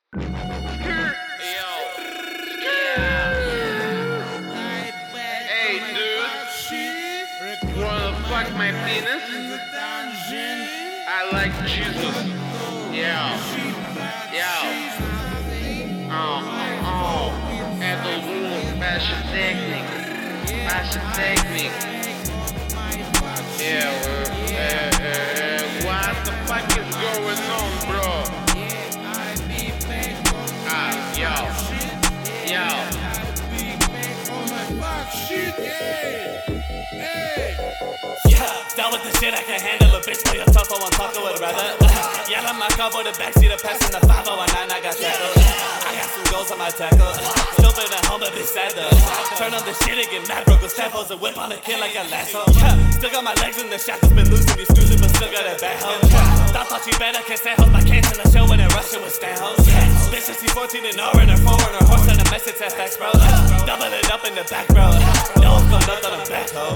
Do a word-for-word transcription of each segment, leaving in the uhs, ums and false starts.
Yo. Yeah. Hey, dude. Wanna fuck my penis? I like Jesus. Yeah. Yeah. Oh, oh. Edelwood, Passion Technique. Passion Technique. Yeah, uh, uh, uh, what the fuck is going on, bro? Ah, yo. Yo. Yeah, down with the shit, I can handle a bitch. Play a tough one, talking with a brother. Yeah, I'm my car for the backseat of passing the five oh nine, I got tackled. I got some goals on my tackle. Still been at home, but bitch sad though. Turn on the shit and get mad, broke a step, pose a whip on a kid like a lasso. Yeah, still got my legs in the shackles, been losing these screws, but still got a bad hoe. Thought thought she better, can't stand hoes, my case in the show when it rushing with stand hoes. Bitch, she fourteen and R in her phone, and her horse and a message at facts, bro. Double it up in the back, bro. No one's going up on the back, hoe.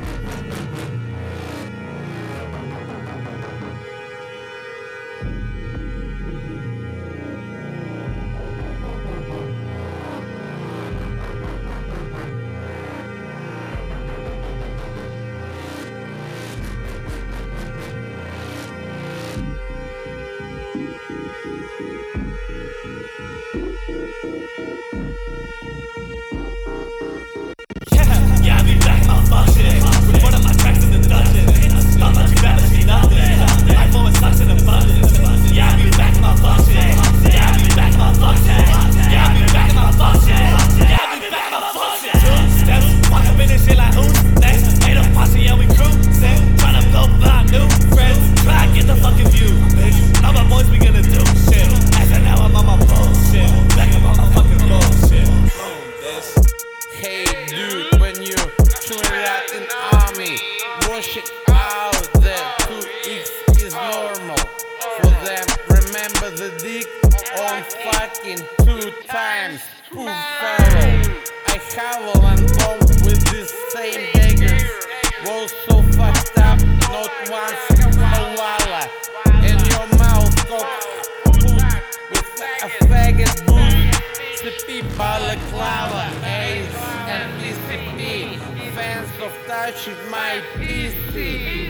Yeah, I be back in my fuck shit. Recording my tracks in the dungeon. Thought that you better see nothing. Life always sucks in abundance. Yeah, I be back in my fuck shit. Yeah, I be back in my fuck shit. Yeah, I be back in my fuck shit. Yeah, I be back in my fuck shit. Two steps, walk up in this shit like who's next? Ain't no posse, yeah, we cruising. Tryna blow by new friends. Try to get the fucking view, bitch. All my boys, we gonna do shit. As of now, I'm on my bullshit. Back up on my fucking bullshit. Boom, bitch. Hey, dude, when you chewing out in army, wash it out there. two X is normal for them. Remember the dick on fucking two times. Two fellow. I have one bomb with this same daggers. Was so fucked up, not once a walla. In your mouth, cock with a faggot boot. C P balaclava, Ace and P C P. Fans of touching my P C.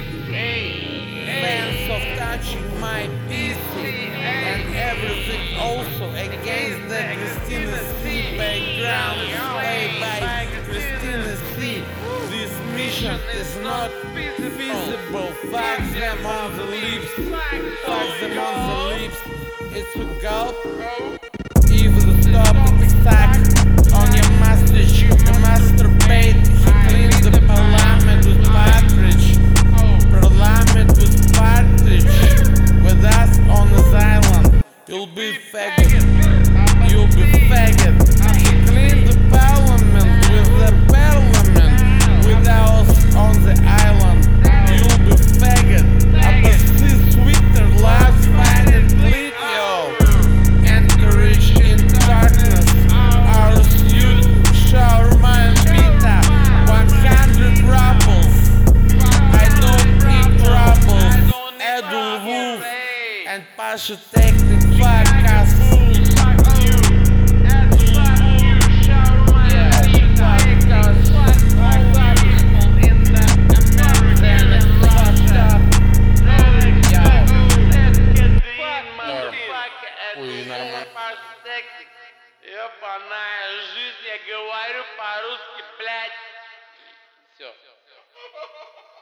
Fans of touching my P C. And everything also against the Christina C background play by Christina C. This mission is not feasible. Fuck them on the lips. Fuck them on the lips. It's a gulp. If the stop is stuck on your mustache, you masturbate. He cleans the parliament with partridge. Parliament with partridge. With us on this island, you'll be faggot. You'll be faggot. He cleans the parliament with the parliament. With us on the island, you'll be faggot. Опусти Twitter, last find it bleed, yo. Encourage in darkness. Our suit, shawarma and pita. one hundred rubles. I don't need troubles. Edelwolf and Passion Technique, fuck us. Ебаная жизнь, я говорю по-русски, блядь. Все.